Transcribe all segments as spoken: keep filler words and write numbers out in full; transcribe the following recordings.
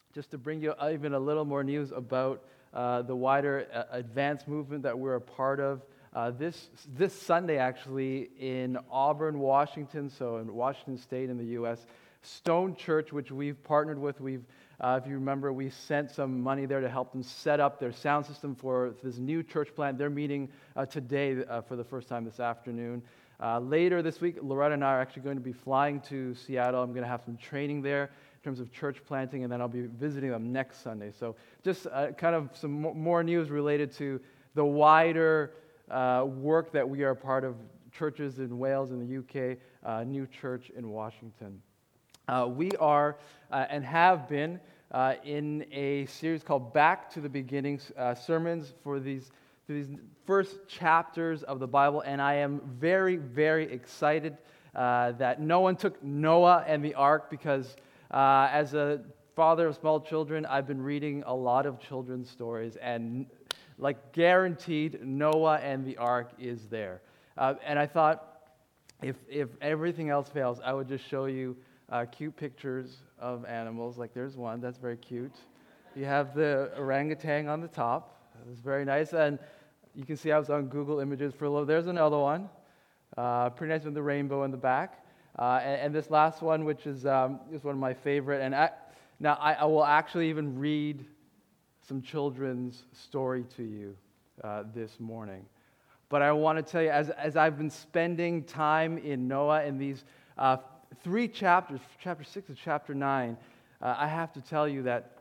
just to bring you even a little more news about uh, the wider uh, advance movement that we're a part of. Uh, this this Sunday, actually, in Auburn, Washington, so in Washington State in the U S, Stone Church, which we've partnered with, we've, uh, if you remember, we sent some money there to help them set up their sound system for this new church plant. They're meeting uh, today uh, for the first time this afternoon. Uh, later this week, Loretta and I are actually going to be flying to Seattle. I'm going to have some training there in terms of church planting, and then I'll be visiting them next Sunday. So just uh, kind of some more news related to the wider uh, work that we are a part of, churches in Wales and the U K, uh, new church in Washington. Uh, we are uh, and have been uh, in a series called Back to the Beginning, uh, sermons for these these first chapters of the Bible, and I am very, very excited uh, that no one took Noah and the ark, because uh, as a father of small children, I've been reading a lot of children's stories, and like guaranteed, Noah and the ark is there. Uh, and I thought, if if everything else fails, I would just show you uh, cute pictures of animals. Like there's one that's very cute. You have the orangutan on the top. It's very nice, and you can see I was on Google Images for a little. There's another one, uh, pretty nice with the rainbow in the back. Uh, and, and this last one, which is um, is one of my favorite. And I, now I, I will actually even read some children's story to you uh, this morning. But I want to tell you, as as I've been spending time in Noah in these uh, three chapters, chapter six and chapter nine, uh, I have to tell you that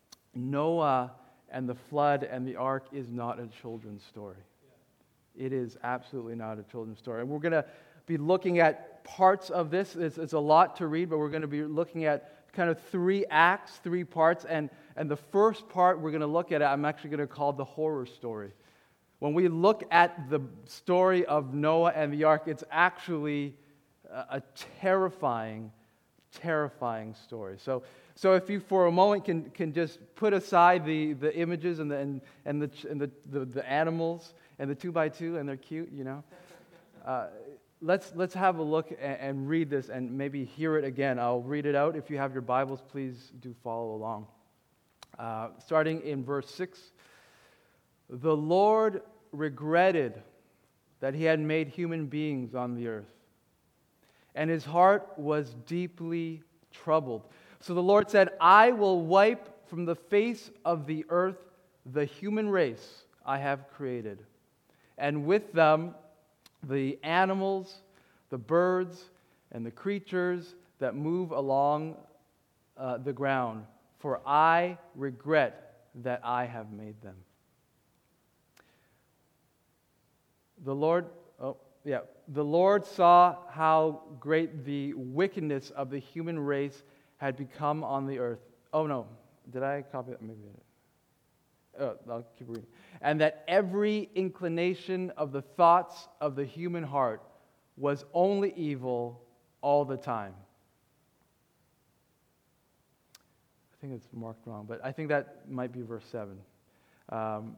Noah and the flood and the ark is not a children's story. It is absolutely not a children's story. And we're going to be looking at parts of this. It's, it's a lot to read, but we're going to be looking at kind of three acts, three parts. And, and the first part we're going to look at, I'm actually going to call the horror story. When we look at the story of Noah and the ark, it's actually a, a terrifying, terrifying story. So So if you, for a moment, can can just put aside the, the images and the and, and the and the, the the animals and the two by two, and they're cute, you know. Uh, let's let's have a look and, and read this, and maybe hear it again. I'll read it out. If you have your Bibles, please do follow along. Uh, starting in verse six, the Lord regretted that He had made human beings on the earth, and His heart was deeply troubled. So the Lord said, I will wipe from the face of the earth the human race I have created, and with them the animals, the birds, and the creatures that move along uh, the ground, for I regret that I have made them. The Lord, oh yeah, the Lord saw how great the wickedness of the human race had become on the earth. Oh no, did I copy that? Maybe I did. Oh, I'll keep reading. And that every inclination of the thoughts of the human heart was only evil all the time. I think it's marked wrong, but I think that might be verse seven. Um,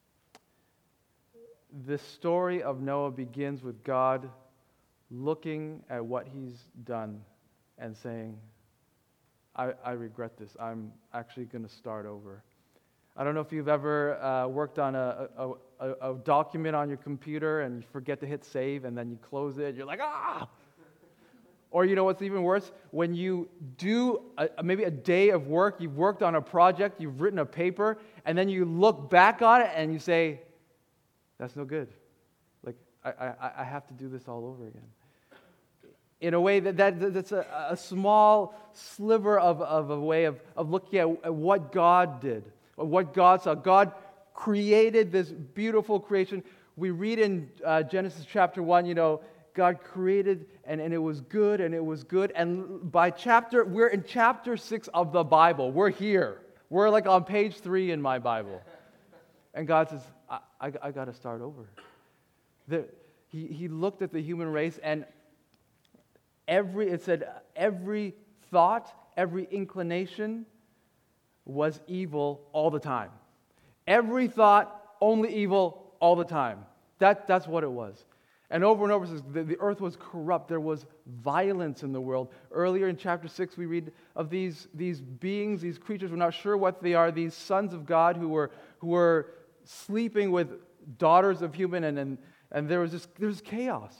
this story of Noah begins with God looking at what he's done and saying, I, I regret this. I'm actually going to start over. I don't know if you've ever uh, worked on a, a, a, a document on your computer and you forget to hit save, and then you close it, you're like, ah! Or you know what's even worse? When you do a, maybe a day of work, you've worked on a project, you've written a paper, and then you look back on it and you say, that's no good. Like, I, I, I have to do this all over again. In a way that, that that's a, a small sliver of, of a way of, of looking at, at what God did, or what God saw. God created this beautiful creation. We read in uh, Genesis chapter one, you know, God created and, and it was good and it was good. And by chapter, we're in chapter six of the Bible. We're here. We're like on page three in my Bible. And God says, I, I, I got to start over. The, he, he looked at the human race, and Every, it said every thought, every inclination was evil all the time. Every thought, only evil all the time. That, that's what it was. And over and over it says the, the earth was corrupt. There was violence in the world. Earlier in chapter six, we read of these, these beings, these creatures, we're not sure what they are, these sons of God who were, who were sleeping with daughters of human, and, and, and there was this, there was chaos.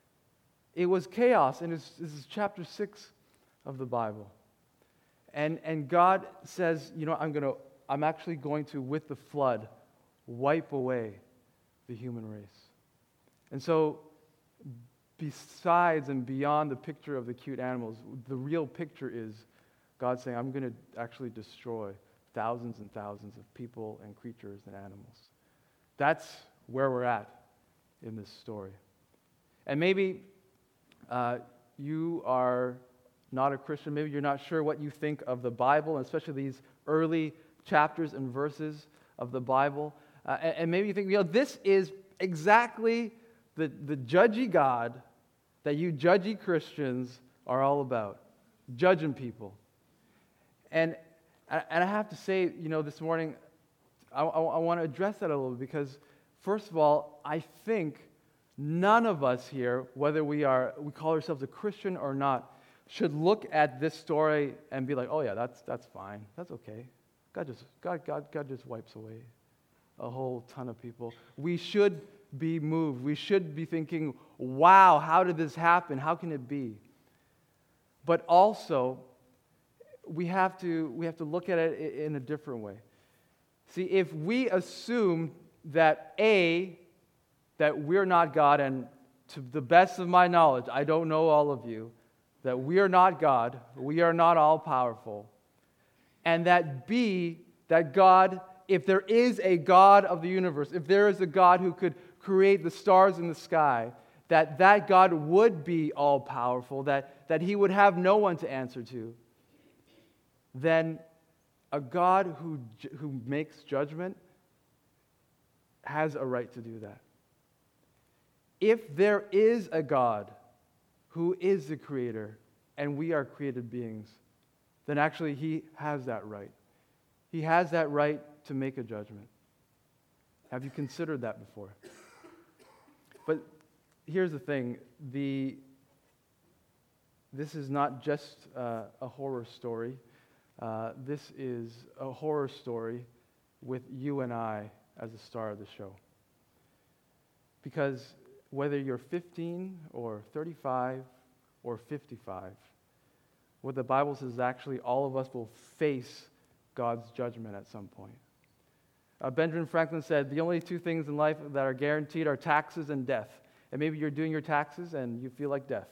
It was chaos, and it's, this is chapter six of the Bible. And, and God says, you know, I'm going to, I'm actually going to, with the flood, wipe away the human race. And so, besides and beyond the picture of the cute animals, the real picture is God saying, I'm going to actually destroy thousands and thousands of people and creatures and animals. That's where we're at in this story. And maybe uh, you are not a Christian. Maybe you're not sure what you think of the Bible, and especially these early chapters and verses of the Bible. Uh, and, and maybe you think, you know, this is exactly the, the judgy God that you judgy Christians are all about, judging people. And, and I have to say, you know, this morning, I, I, I want to address that a little bit because, first of all, I think none of us here, whether we are we call ourselves a Christian or not, should look at this story and be like, oh yeah, that's that's fine, that's okay. God just God God God just wipes away a whole ton of people. We should be moved. We should be thinking, wow, how did this happen? How can it be? But also, we have to we have to look at it in a different way. See, if we assume that A, that we're not God, and to the best of my knowledge, I don't know all of you, that we are not God, we are not all-powerful, and that B, that God, if there is a God of the universe, if there is a God who could create the stars in the sky, that that God would be all-powerful, that, that he would have no one to answer to, then a God who, who makes judgment has a right to do that. If there is a God who is the creator and we are created beings, then actually he has that right. He has that right to make a judgment. Have you considered that before? But here's the thing. The, this is not just uh, a horror story. Uh, this is a horror story with you and I as the star of the show. Because whether you're fifteen or thirty-five or fifty-five, what the Bible says is actually all of us will face God's judgment at some point. Uh, Benjamin Franklin said, the only two things in life that are guaranteed are taxes and death. And maybe you're doing your taxes and you feel like death.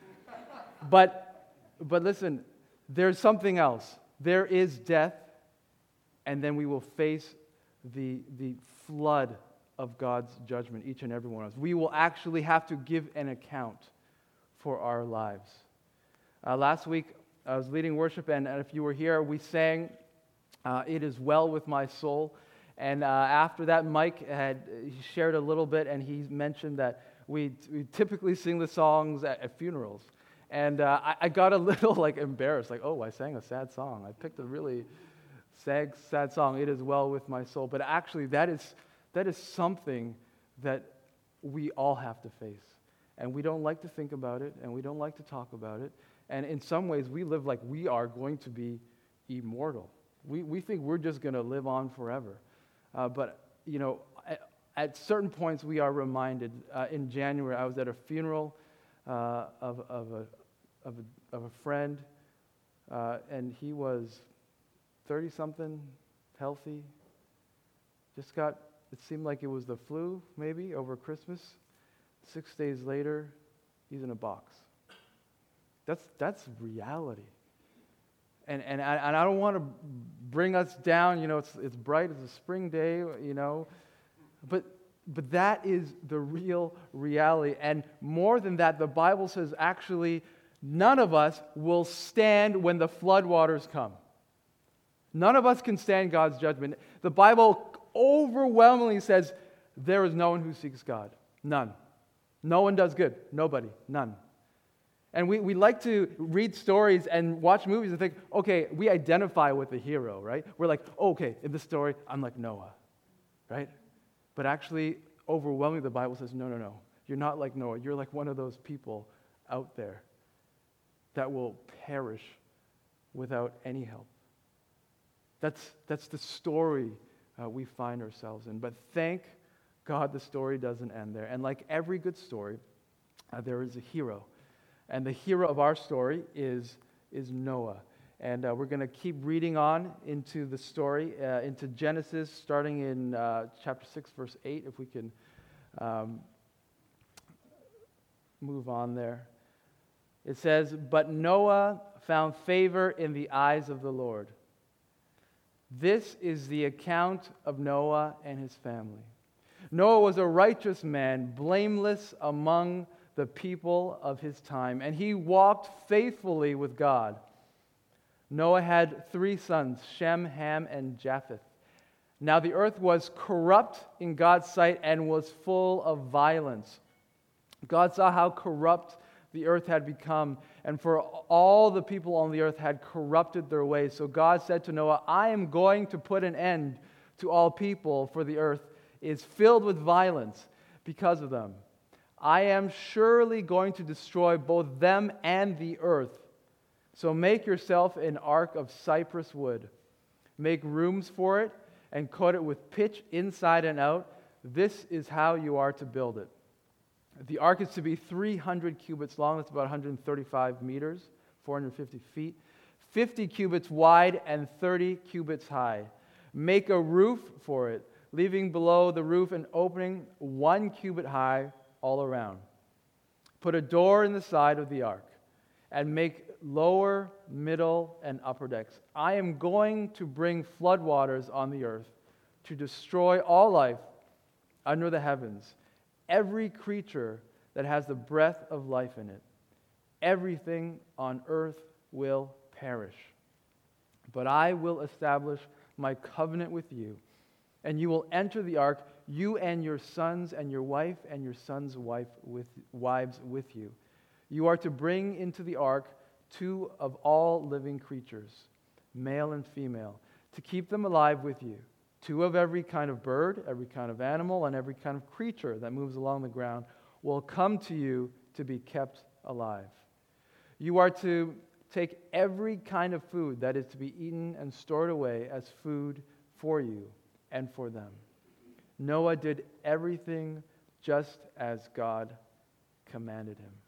but, but listen, there's something else. There is death, and then we will face the, the flood of God's judgment, each and every one of us. We will actually have to give an account for our lives. Uh, last week, I was leading worship, and, and if you were here, we sang, uh, It Is Well With My Soul. And uh, after that, Mike had he shared a little bit, and he mentioned that we, we typically sing the songs at, at funerals. And uh, I, I got a little like embarrassed, like, oh, I sang a sad song. I picked a really sad, sad song, It Is Well With My Soul. But actually, that is that is something that we all have to face. And we don't like to think about it, and we don't like to talk about it. And in some ways, we live like we are going to be immortal. We, we think we're just going to live on forever. Uh, but, you know, at, at certain points, we are reminded. Uh, in January, I was at a funeral uh, of, of, a, of, a, of a friend, uh, and he was thirty-something, healthy, just got, it seemed like it was the flu, maybe, over Christmas. Six days later, he's in a box. That's that's reality. And and I, and I don't want to bring us down. You know, it's it's bright. It's a spring day. You know, but but that is the real reality. And more than that, the Bible says actually none of us will stand when the floodwaters come. None of us can stand God's judgment. The Bible overwhelmingly says there is no one who seeks God. None. No one does good. Nobody. None. And we, we like to read stories and watch movies and think, okay, we identify with the hero, right? We're like, oh, okay, in this story, I'm like Noah, right? But actually, overwhelmingly, the Bible says, no, no, no. You're not like Noah. You're like one of those people out there that will perish without any help. That's, that's the story uh, we find ourselves in. But thank God the story doesn't end there. And like every good story, uh, there is a hero. And the hero of our story is, is Noah. And uh, we're going to keep reading on into the story, uh, into Genesis, starting in uh, chapter six, verse eight, if we can um, move on there. It says, "But Noah found favor in the eyes of the Lord." This is the account of Noah and his family. Noah was a righteous man, blameless among the people of his time, and he walked faithfully with God. Noah had three sons, Shem, Ham, and Japheth. Now the earth was corrupt in God's sight and was full of violence. God saw how corrupt the earth had become, and for all the people on the earth had corrupted their ways. So God said to Noah, "I am going to put an end to all people, for the earth is filled with violence because of them. I am surely going to destroy both them and the earth. So make yourself an ark of cypress wood. Make rooms for it and coat it with pitch inside and out. This is how you are to build it. The ark is to be three hundred cubits long, that's about one hundred thirty-five meters, four hundred fifty feet, fifty cubits wide and thirty cubits high. Make a roof for it, leaving below the roof an opening one cubit high all around. Put a door in the side of the ark, and make lower, middle, and upper decks. I am going to bring floodwaters on the earth to destroy all life under the heavens, every creature that has the breath of life in it. Everything on earth will perish. But I will establish my covenant with you, and you will enter the ark, you and your sons and your wife and your sons' wife with, wives with you. You are to bring into the ark two of all living creatures, male and female, to keep them alive with you. Two of every kind of bird, every kind of animal, and every kind of creature that moves along the ground will come to you to be kept alive. You are to take every kind of food that is to be eaten and stored away as food for you and for them. Noah did everything just as God commanded him.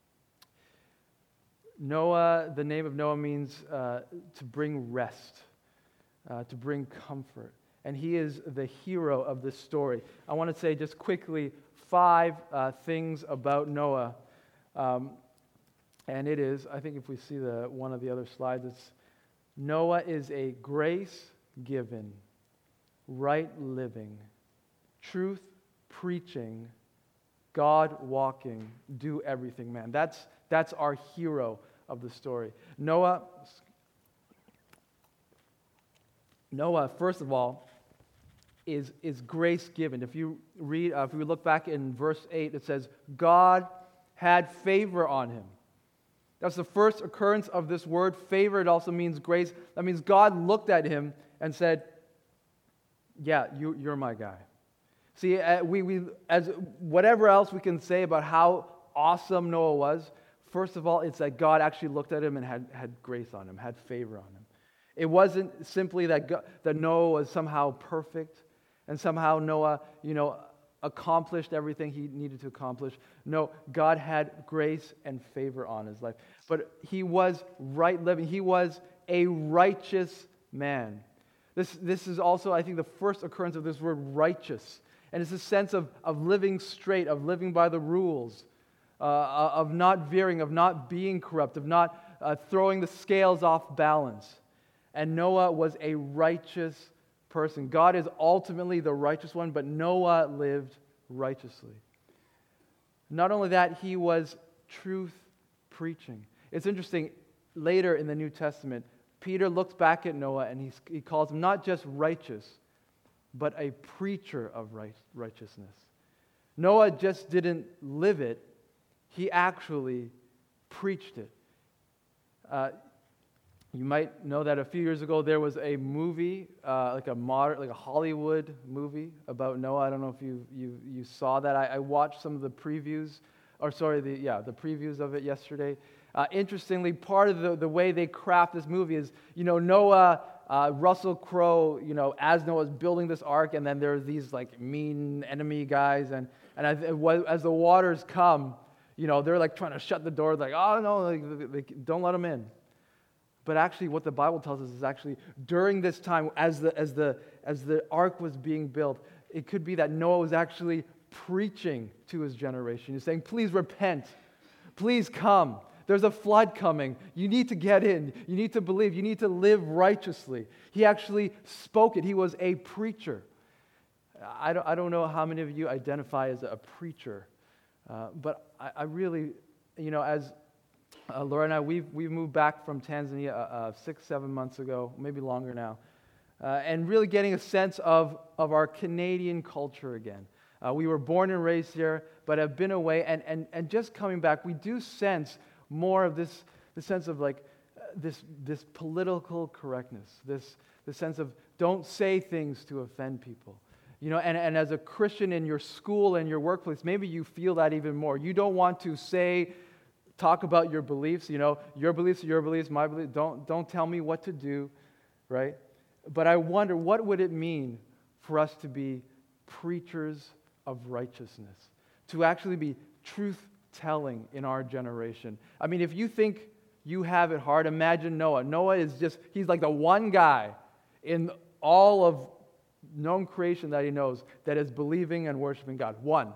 Noah, the name of Noah means uh, to bring rest, uh, to bring comfort. And he is the hero of this story. I want to say just quickly five uh, things about Noah. Um, and it is, I think if we see the one of the other slides, it's Noah is a grace-given, right-living, truth-preaching, God-walking, do-everything man. That's, that's our hero of the story. Noah, Noah, first of all, is, is grace-given. If you read, uh, if we look back in verse eight, it says, God had favor on him. That's the first occurrence of this word. Favor, it also means grace. That means God looked at him and said, yeah, you, you're my guy. See, uh, we, we, as whatever else we can say about how awesome Noah was, first of all, it's that God actually looked at him and had, had grace on him, had favor on him. It wasn't simply that, God, that Noah was somehow perfect and somehow Noah, you know, accomplished everything he needed to accomplish. No, God had grace and favor on his life. But he was right living. He was a righteous man. This, this is also, I think, the first occurrence of this word righteous. And it's a sense of, of living straight, of living by the rules, uh, of not veering, of not being corrupt, of not uh, throwing the scales off balance. And Noah was a righteous person. God is ultimately the righteous one, but Noah lived righteously. Not only that, he was truth preaching. It's interesting, later in the New Testament, Peter looks back at Noah and he's, he calls him not just righteous, but a preacher of right, righteousness. Noah just didn't live it, he actually preached it. Uh, You might know that a few years ago there was a movie, uh, like a modern, like a Hollywood movie about Noah. I don't know if you you you saw that. I, I watched some of the previews, or sorry, the yeah, the previews of it yesterday. Uh, interestingly, part of the, the way they craft this movie is, you know, Noah, uh, Russell Crowe, you know, as Noah's building this ark, and then there's these like mean enemy guys, and and as, as the waters come, you know, they're like trying to shut the door, like, oh no, like, like, don't let them in. But actually, what the Bible tells us is actually during this time, as the as the as the ark was being built, it could be that Noah was actually preaching to his generation. He's saying, "Please repent, please come. There's a flood coming. You need to get in. You need to believe. You need to live righteously." He actually spoke it. He was a preacher. I don't I don't know how many of you identify as a preacher, uh, but I, I really, you know, as Uh, Laura and I, we've, we've moved back from Tanzania uh, uh, six, seven months ago, maybe longer now, uh, and really getting a sense of, of our Canadian culture again. Uh, we were born and raised here, but have been away, and, and, and just coming back, we do sense more of this, this sense of like uh, this, this political correctness, this, this sense of don't say things to offend people. You know, and, and as a Christian in your school and your workplace, maybe you feel that even more. You don't want to say, talk about your beliefs, you know, your beliefs are your beliefs, my beliefs. Don't, don't tell me what to do, right? But I wonder, what would it mean for us to be preachers of righteousness, to actually be truth-telling in our generation? I mean, if you think you have it hard, imagine Noah. Noah is just, he's like the one guy in all of known creation that he knows that is believing and worshiping God. One.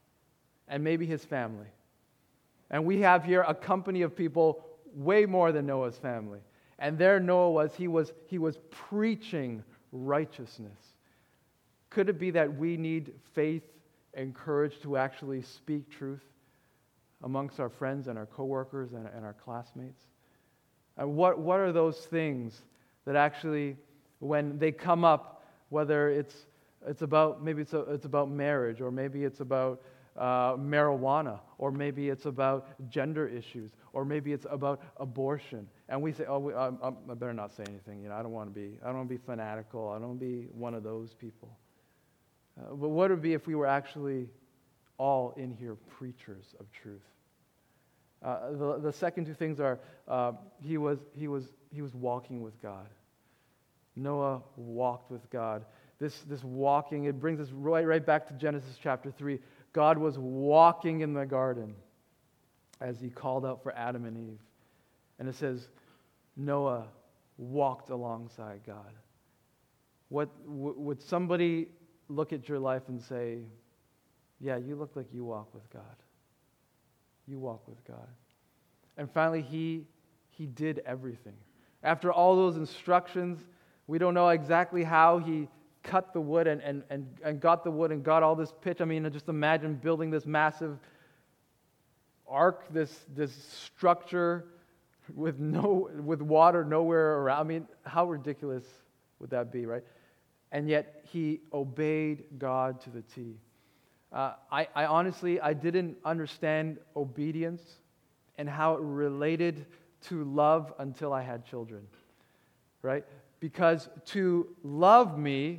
And maybe his family. And we have here a company of people way more than Noah's family. And there Noah was, he was, he was preaching righteousness. Could it be that we need faith and courage to actually speak truth amongst our friends and our coworkers and, and our classmates? And what, what are those things that actually, when they come up, whether it's, it's about, maybe it's, a, it's about marriage, or maybe it's about Uh, marijuana, or maybe it's about gender issues, or maybe it's about abortion, and we say, "Oh, we, I, I better not say anything." You know, I don't want to be, I don't want to be fanatical. I don't want to be one of those people. Uh, but what would it be if we were actually all in here preachers of truth? Uh, the, the second two things are uh, he was he was he was walking with God. Noah walked with God. This this walking, it brings us right right back to Genesis chapter three. God was walking in the garden as he called out for Adam and Eve. And it says, Noah walked alongside God. What w- would somebody look at your life and say, yeah, you look like you walk with God. You walk with God. And finally, he, he did everything. After all those instructions, we don't know exactly how he cut the wood and, and, and, and got the wood and got all this pitch. I mean, just imagine building this massive ark, this this structure with no with water nowhere around. I mean, how ridiculous would that be, right? And yet he obeyed God to the T. Uh, I, I honestly, I didn't understand obedience and how it related to love until I had children, right? Because to love me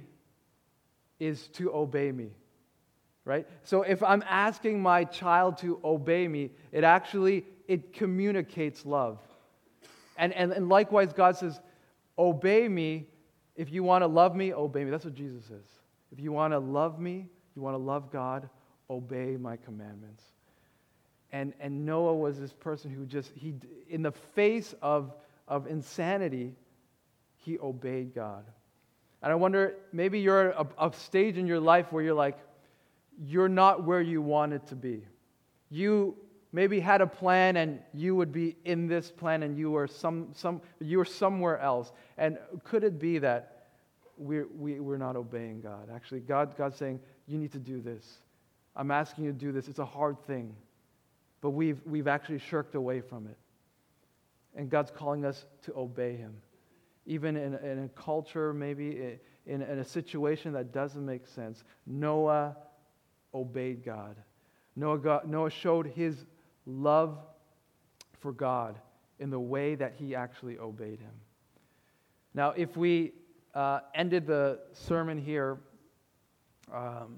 is to obey me, right? So if I'm asking my child to obey me, it actually, it communicates love. And, and, and likewise, God says, obey me. If you want to love me, obey me. That's what Jesus says. If you want to love me, you want to love God, obey my commandments. And, and Noah was this person who just, he in the face of, of insanity, he obeyed God. And I wonder, maybe you're at a, a stage in your life where you're like, you're not where you wanted to be. You maybe had a plan and you would be in this plan and you were some some you were somewhere else. And could it be that we're we, we're not obeying God? Actually, God God's saying, you need to do this. I'm asking you to do this. It's a hard thing. But we've we've actually shirked away from it. And God's calling us to obey him. Even in, in a culture, maybe in, in a situation that doesn't make sense, Noah obeyed God. Noah, God. Noah showed his love for God in the way that he actually obeyed him. Now, if we uh, ended the sermon here, um,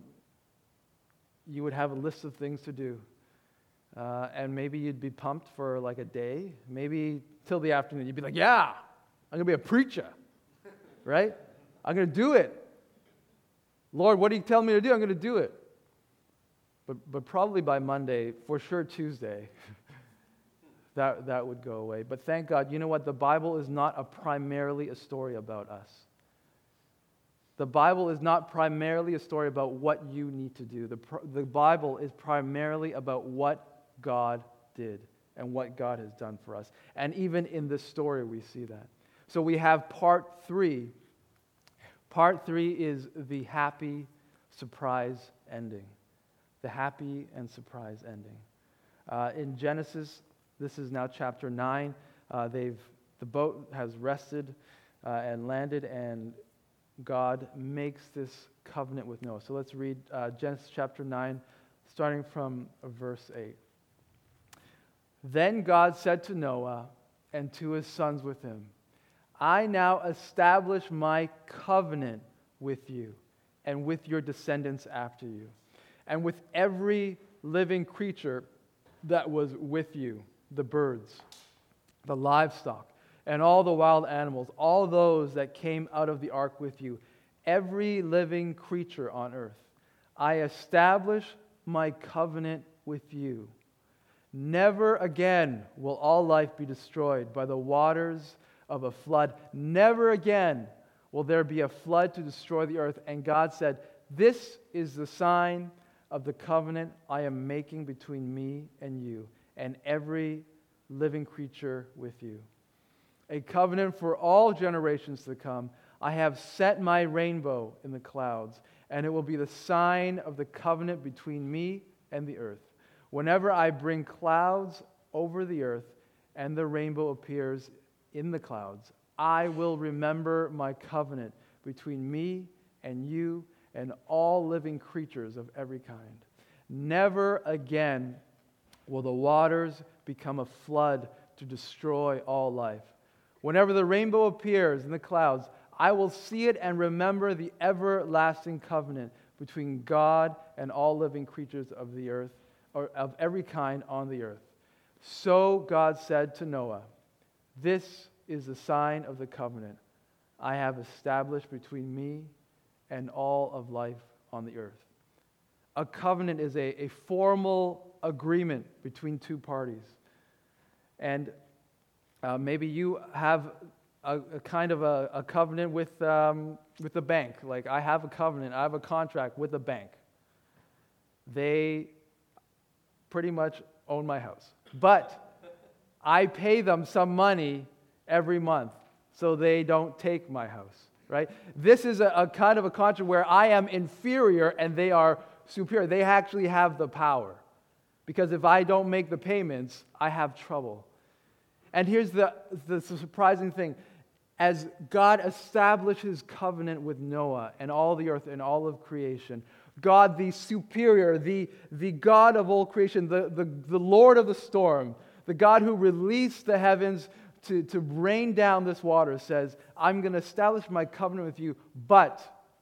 you would have a list of things to do. Uh, and maybe you'd be pumped for like a day. Maybe till the afternoon, you'd be like, yeah, I'm going to be a preacher, right? I'm going to do it. Lord, what do you tell me to do? I'm going to do it. But but probably by Monday, for sure Tuesday, that, that would go away. But thank God, you know what? The Bible is not a primarily a story about us. The Bible is not primarily a story about what you need to do. The, the Bible is primarily about what God did and what God has done for us. And even in this story, we see that. So we have part three. Part three is the happy surprise ending. The happy and surprise ending. Uh, in Genesis, this is now chapter nine. Uh, they've the boat has rested uh, and landed, and God makes this covenant with Noah. So let's read uh, Genesis chapter nine, starting from verse eight. Then God said to Noah and to his sons with him, I now establish my covenant with you and with your descendants after you, and with every living creature that was with you, the birds, the livestock, and all the wild animals, all those that came out of the ark with you, every living creature on earth. I establish my covenant with you. Never again will all life be destroyed by the waters of a flood. Never again will there be a flood to destroy the earth. And God said, this is the sign of the covenant I am making between me and you and every living creature with you. A covenant for all generations to come. I have set my rainbow in the clouds, and it will be the sign of the covenant between me and the earth. Whenever I bring clouds over the earth and the rainbow appears in the clouds, I will remember my covenant between me and you and all living creatures of every kind. Never again will the waters become a flood to destroy all life. Whenever the rainbow appears in the clouds, I will see it and remember the everlasting covenant between God and all living creatures of the earth, or of every kind on the earth. So God said to Noah, this is the sign of the covenant I have established between me and all of life on the earth. A covenant is a, a formal agreement between two parties. And uh, maybe you have a, a kind of a, a covenant with, um, with the bank. Like, I have a covenant, I have a contract with the bank. They pretty much own my house. But I pay them some money every month so they don't take my house, right? This is a, a kind of a contract where I am inferior and they are superior. They actually have the power. Because if I don't make the payments, I have trouble. And here's the, the surprising thing. As God established his covenant with Noah and all the earth and all of creation, God the superior, the, the God of all creation, the, the, the Lord of the storm, the God who released the heavens to, to rain down this water, says, I'm going to establish my covenant with you, but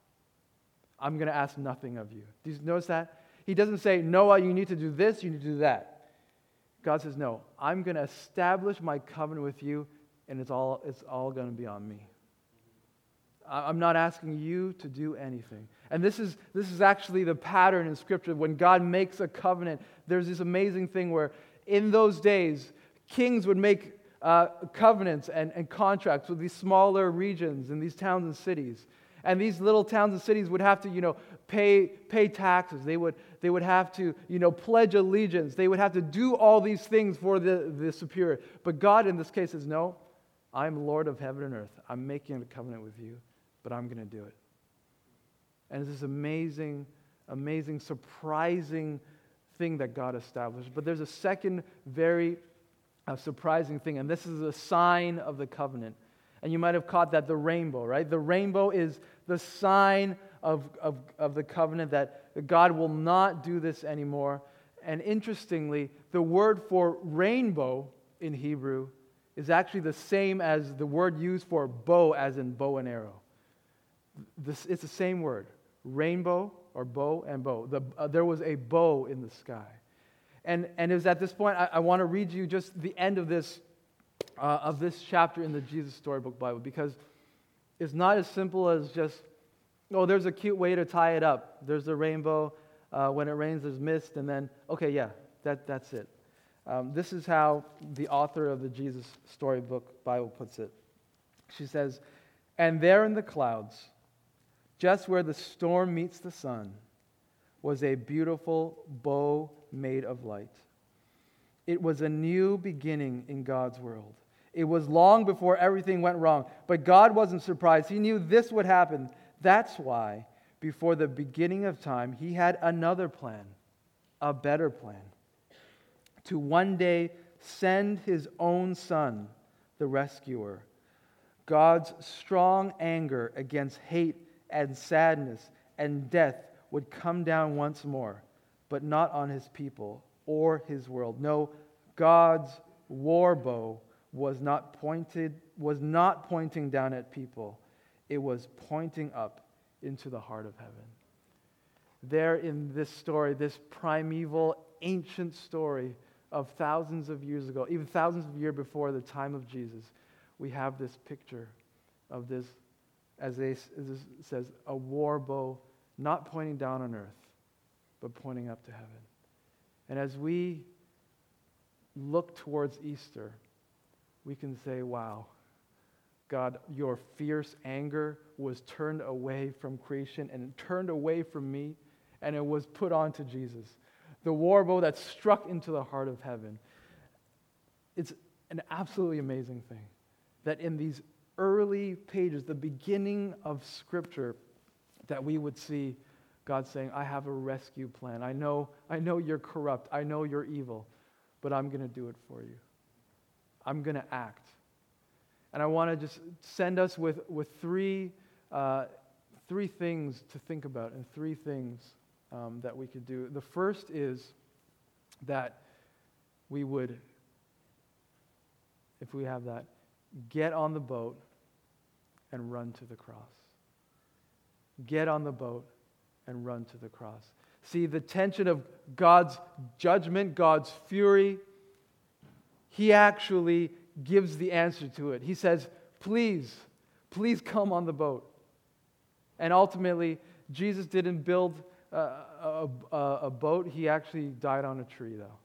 I'm going to ask nothing of you. Do you notice that? He doesn't say, Noah, you need to do this, you need to do that. God says, no, I'm going to establish my covenant with you, and it's all, it's all going to be on me. I'm not asking you to do anything. And this is, this is actually the pattern in Scripture. When God makes a covenant, there's this amazing thing where in those days, kings would make uh, covenants and, and contracts with these smaller regions and these towns and cities. And these little towns and cities would have to, you know, pay pay taxes. They would they would have to, you know, pledge allegiance. They would have to do all these things for the, the superior. But God in this case says, no, I'm Lord of heaven and earth. I'm making a covenant with you, but I'm going to do it. And it's this amazing, amazing, surprising thing that God established. But there's a second very uh, surprising thing, and this is a sign of the covenant. And you might have caught that, the rainbow, right? The rainbow is the sign of, of, of the covenant that God will not do this anymore. And interestingly, the word for rainbow in Hebrew is actually the same as the word used for bow, as in bow and arrow. This, it's the same word, rainbow or bow and bow. The, uh, there was a bow in the sky. And, and it was at this point, I, I want to read you just the end of this, uh, of this chapter in the Jesus Storybook Bible, because it's not as simple as just, oh, there's a cute way to tie it up. There's the rainbow. Uh, when it rains, there's mist, and then, okay, yeah, that, that's it. Um, this is how the author of the Jesus Storybook Bible puts it. She says, "And there in the clouds, just where the storm meets the sun, was a beautiful bow made of light. It was a new beginning in God's world. It was long before everything went wrong, but God wasn't surprised. He knew this would happen. That's why, before the beginning of time, He had another plan, a better plan, to one day send His own Son, the rescuer. God's strong anger against hate and sadness and death would come down once more, but not on His people or His world. No, God's war bow was not pointed, was not pointing down at people. It was pointing up into the heart of heaven." There in this story, this primeval, ancient story of thousands of years ago, even thousands of years before the time of Jesus, we have this picture of this, as, they, as it says, a war bow not pointing down on earth, but pointing up to heaven. And as we look towards Easter, we can say, wow, God, your fierce anger was turned away from creation and turned away from me, and it was put onto Jesus. The war bow that struck into the heart of heaven. It's an absolutely amazing thing that in these early pages, the beginning of Scripture, that we would see God saying, I have a rescue plan. I know, I know you're corrupt. I know you're evil, but I'm going to do it for you. I'm going to act. And I want to just send us with, with three, uh, three things to think about and three things um, that we could do. The first is that we would, if we have that, get on the boat and run to the cross. Get on the boat and run to the cross. See, the tension of God's judgment, God's fury, He actually gives the answer to it. He says, please, please come on the boat. And ultimately, Jesus didn't build a, a, a, a boat. He actually died on a tree, though.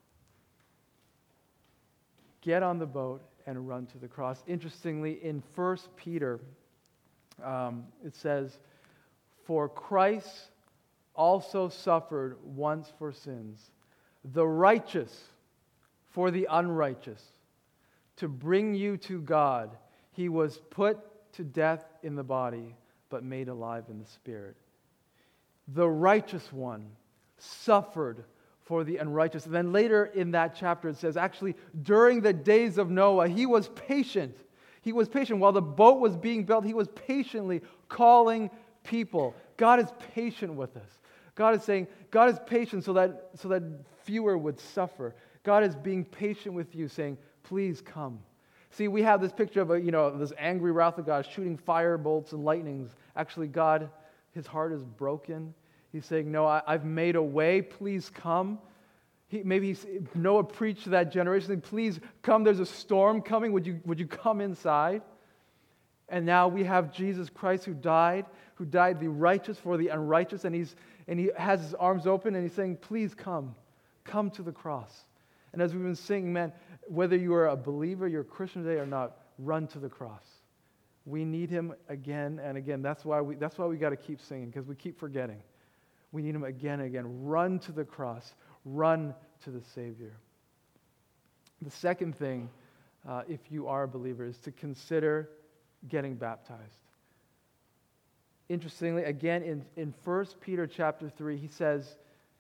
Get on the boat and run to the cross. Interestingly, in First Peter, um, it says, "For Christ also suffered once for sins, the righteous for the unrighteous, to bring you to God. He was put to death in the body, but made alive in the spirit." The righteous one suffered for the unrighteous. And then later in that chapter it says, actually, during the days of Noah, he was patient. He was patient. While the boat was being built, he was patiently calling people. God is patient with us. God is saying, God is patient so that, so that fewer would suffer. God is being patient with you, saying, please come. See, we have this picture of a, you know, this angry wrath of God shooting fire bolts and lightnings. Actually, God, His heart is broken. He's saying, no, I, I've made a way. Please come. He, maybe he's, Noah preached to that generation, saying, please come. There's a storm coming. Would you, would you come inside? And now we have Jesus Christ who died, who died the righteous for the unrighteous, and he's and he has his arms open and he's saying, please come. Come to the cross. And as we've been singing, man, whether you are a believer, you're a Christian today or not, run to the cross. We need Him again and again. That's why we that's why we got to keep singing, because we keep forgetting. We need Him again and again. Run to the cross. Run to the Savior. The second thing, uh, if you are a believer, is to consider getting baptized. Interestingly, again, in, in First Peter chapter three, he says,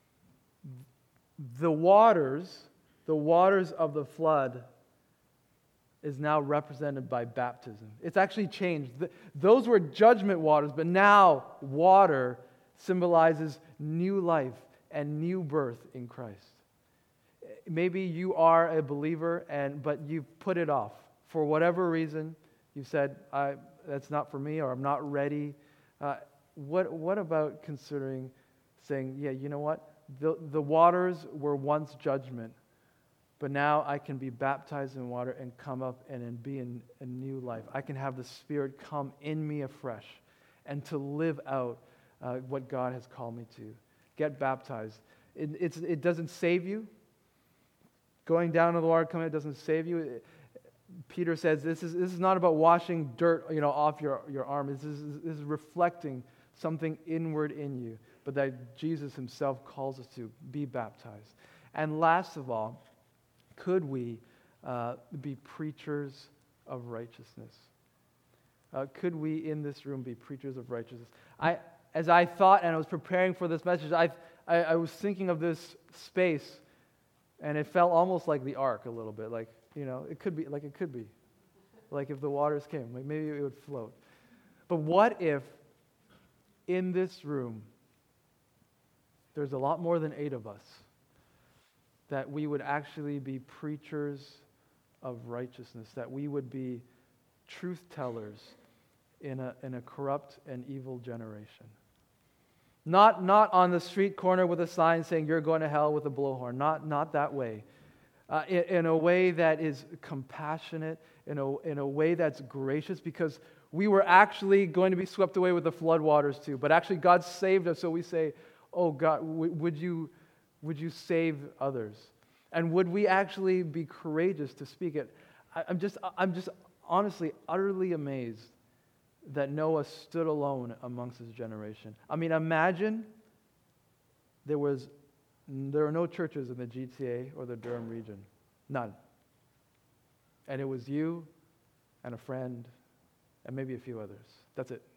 the waters, the waters of the flood is now represented by baptism. It's actually changed. Those were judgment waters, but now water symbolizes new life and new birth in Christ. Maybe you are a believer, and but you've put it off for whatever reason, you said, I, that's not for me, or I'm not ready. Uh, what, what about considering saying, yeah, you know what? The, the waters were once judgment, but now I can be baptized in water and come up and, and be in a new life. I can have the Spirit come in me afresh and to live out uh, what God has called me to. Get baptized. It, it's, it doesn't save you. Going down to the water, coming, it doesn't save you. It, Peter says this is, this is not about washing dirt, you know, off your, your arm. This is, this is reflecting something inward in you, but that Jesus himself calls us to be baptized. And last of all, could we uh, be preachers of righteousness? Uh, could we in this room be preachers of righteousness? I, as I thought and I was preparing for this message, I, I, I was thinking of this space, and it felt almost like the ark a little bit, like, you know, it could be, like it could be. Like if the waters came, like maybe it would float. But what if in this room, there's a lot more than eight of us, that we would actually be preachers of righteousness, that we would be truth tellers in a, in a corrupt and evil generation. Not, not on the street corner with a sign saying you're going to hell with a blowhorn, not, not that way. Uh, in, in a way that is compassionate, in a, in a way that's gracious, because we were actually going to be swept away with the floodwaters too. But actually God saved us, so we say, oh God, w- would you would you save others? And would we actually be courageous to speak it? I, I'm just I'm just honestly utterly amazed that Noah stood alone amongst his generation. I mean, imagine there was There are no churches in the G T A or the Durham region. None. And it was you and a friend and maybe a few others. That's it.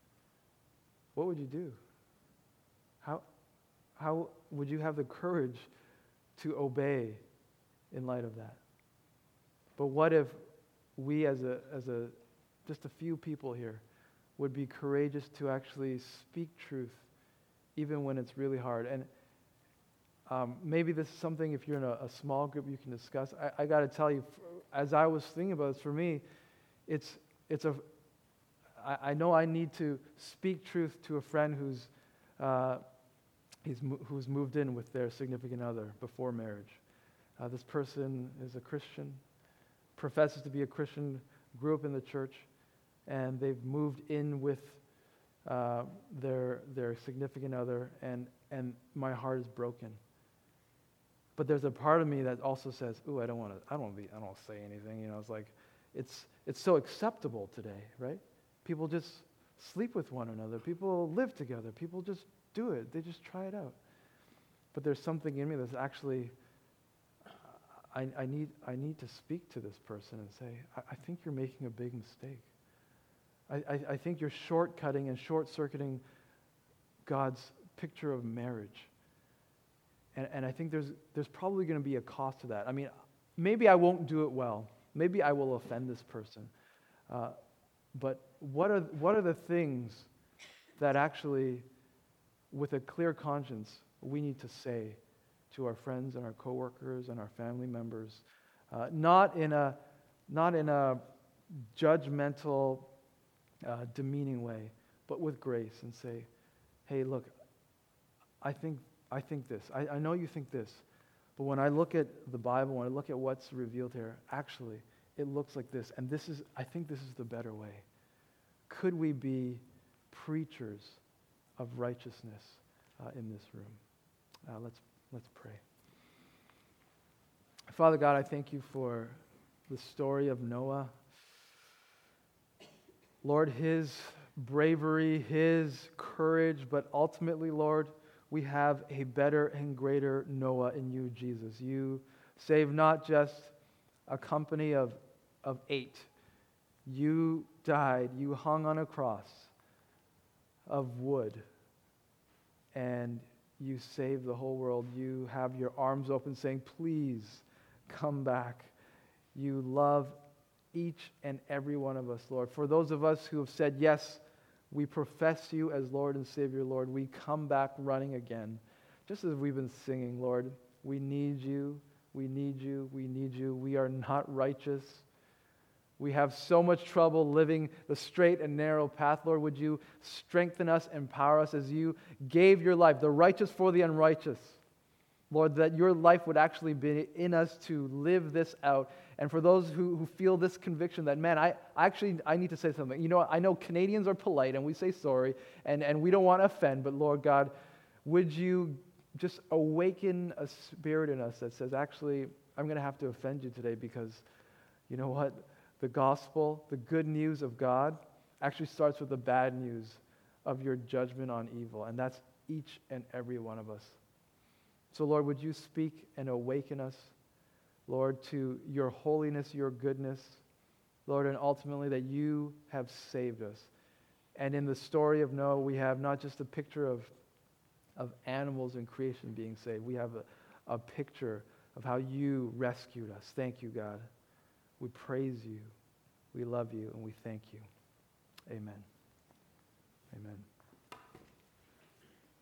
What would you do? How, how would you have the courage to obey in light of that? But what if we as a, as a just a few people here would be courageous to actually speak truth even when it's really hard? And Um, maybe this is something, if you're in a, a small group, you can discuss. I, I got to tell you, as I was thinking about this, for me, it's it's a. I, I know I need to speak truth to a friend who's uh, he's mo- who's moved in with their significant other before marriage. Uh, this person is a Christian, professes to be a Christian, grew up in the church, and they've moved in with uh, their their significant other, and and my heart is broken. But there's a part of me that also says, "Ooh, I don't want to. I don't want to be. I don't want to say anything." You know, it's like, it's it's so acceptable today, right? People just sleep with one another. People live together. People just do it. They just try it out. But there's something in me that's actually, I, I need I need to speak to this person and say, I, I think you're making a big mistake. I, I, I think you're shortcutting and short-circuiting God's picture of marriage. And, and I think there's there's probably going to be a cost to that. I mean, maybe I won't do it well. Maybe I will offend this person. Uh, but what are what are the things that actually, with a clear conscience, we need to say to our friends and our coworkers and our family members, uh, not in a not in a judgmental, uh, demeaning way, but with grace, and say, "Hey, look, I think." I think this. I, I know you think this. But when I look at the Bible, when I look at what's revealed here, actually, it looks like this. And this is, I think this is the better way. Could we be preachers of righteousness uh, in this room? Uh, let's, let's pray. Father God, I thank you for the story of Noah. Lord, his bravery, his courage, but ultimately, Lord, we have a better and greater Noah in you, Jesus. You saved not just a company of, of eight. You died, you hung on a cross of wood, and you saved the whole world. You have your arms open saying, please come back. You love each and every one of us, Lord. For those of us who have said, yes, we profess you as Lord and Savior, Lord, we come back running again. Just as we've been singing, Lord, we need you, we need you, we need you. We are not righteous. We have so much trouble living the straight and narrow path. Lord, would you strengthen us, empower us as you gave your life, the righteous for the unrighteous. Lord, that your life would actually be in us to live this out. And for those who, who feel this conviction that, man, I actually, I need to say something. You know what? I know Canadians are polite and we say sorry and, and we don't want to offend, but Lord God, would you just awaken a spirit in us that says, actually, I'm going to have to offend you today because, you know what? The gospel, the good news of God, actually starts with the bad news of your judgment on evil. And that's each and every one of us. So, Lord, would you speak and awaken us, Lord, to your holiness, your goodness, Lord, and ultimately that you have saved us. And in the story of Noah, we have not just a picture of, of animals and creation being saved. We have a, a picture of how you rescued us. Thank you, God. We praise you, we love you, and we thank you. Amen. Amen.